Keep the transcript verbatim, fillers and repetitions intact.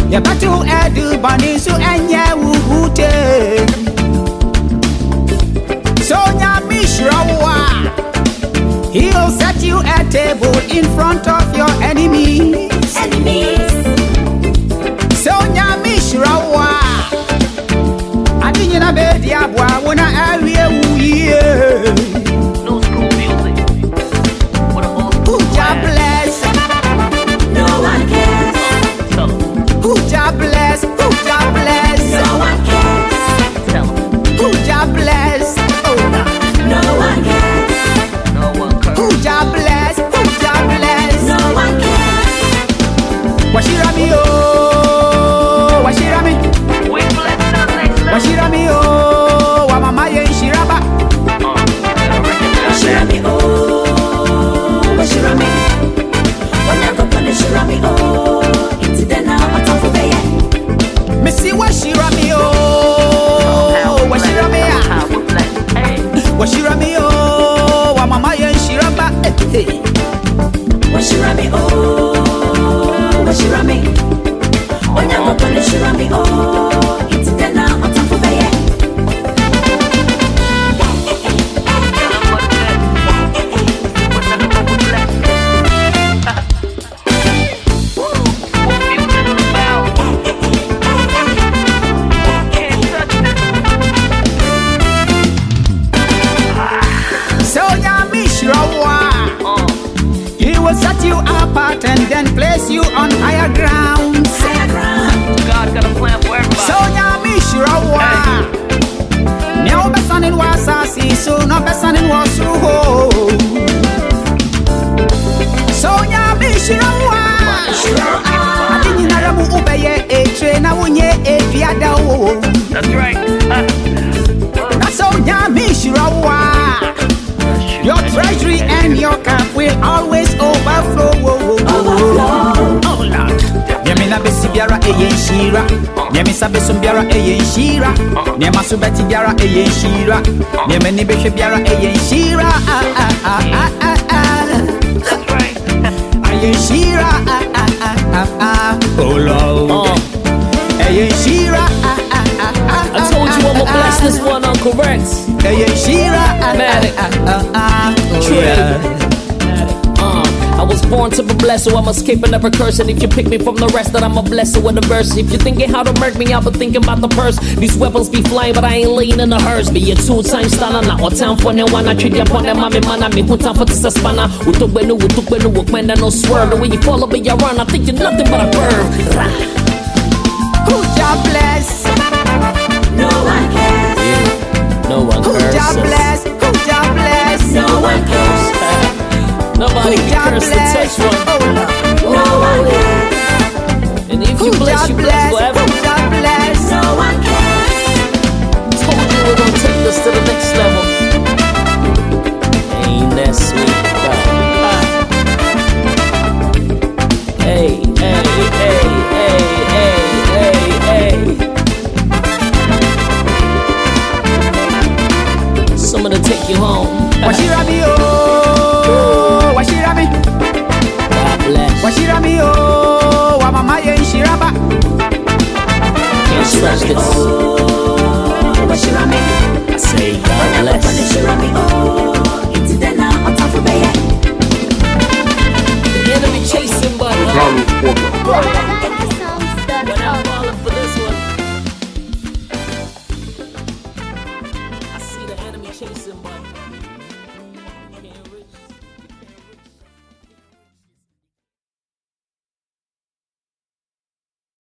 Ya batu edu bani su enye wubute. So nyamishrawa, he'll set you a table in front of your enemies. Enemies. So nyamishrawa, adinyina be diabwa wona awie wuye. No school music. What a old school Who Jah bless? No one cares. Tell 'em, Who Jah bless? Who Jah bless? No one cares. tell 'em, Who Jah bless? Oh, No one cares. no one curse. who Jah bless? Who Jah bless? No one cares. Washirami oh, washirami, We bless the next level. washirami oh, wa mama ye shiraba. Uh, gotta recognize that. Shirami oh, Shirami. Wanyago pone Shirami oh. It's the now on top of it. Missy washirami oh, washirami ah, How we bless. Hey, washirami oh, wa mama ye shiraba. Hey, hey. Shirami oh, Shirami. Wanyago pone Shirami oh. It's the now on top of it. tell 'em what bless. What the hell we bless. Woo, what music is about. Can't touch this. So nyamishrawa, Uh, he will set you apart and then place you on higher grounds. Higher ground. God got a plan for everybody. So nyamishrawa, now besan in wasasi, so no besan in wasruho. So nyamishrawa, adi nyinara mu ubeye etre na wunye efiada wo. That's right. Uh, Na so nyamishrawa, your treasury and your cup will always overflow. Overflow. Oh Lord. Nyamina besi biara eye nshira. Nyamisa beso biara eye nshira. Nyama so beti biara eye nshira. Nyama ni behwe biara eye nshira. Ah ah ah ah ah ah. that's right. Eye nshira. Ah ah ah ah ah. Oh Lord. Eye nshira. Ah ah ah ah. I told you I'ma bless this one, Uncle Rex. Eye nshira. Ah Matic. ah ah ah. Oh True. yeah. Uh, I was born to be blessed, so I'm escaping every curse. And if you pick me from the rest, then I'm a blessing with a verse. If you're thinking how to murk me, I've been thinking about the purse. These weapons be flying, but I ain't laying in the hearse. Be a two-time stunner, now what time for no one? I treat you upon them, mommy, man, I mean, who time for this a spanner? We took when we took when we went, no swerve. The way you follow me, you run, I think you're nothing but a bird. Rah. Who Jah bless? No one cares. No one Who Jah curses. bless? Who Jah bless? No one cares. Nobody Who can Jah curse the bless? touch one. Oh Lord. No one cares. And if Who you bless, Jah you bless bless? forever. Who Jah bless? No one cares. Told you we're gonna take this to the next level. Ain't that sweet? Ah. Hey, hey, hey, hey, hey, hey, hey. Someone to take you home. Washirami oh, washirami, God bless. washirami oh, wa mama ye nshiraba. Can't stretch this. Oh, Shirami. I say God bless. Shirami.